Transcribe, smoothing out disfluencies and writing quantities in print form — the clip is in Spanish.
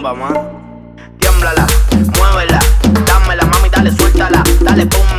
zumba, ma. Tiémblala, muévela, dámela, mami, dale, suéltala. Dale, pum,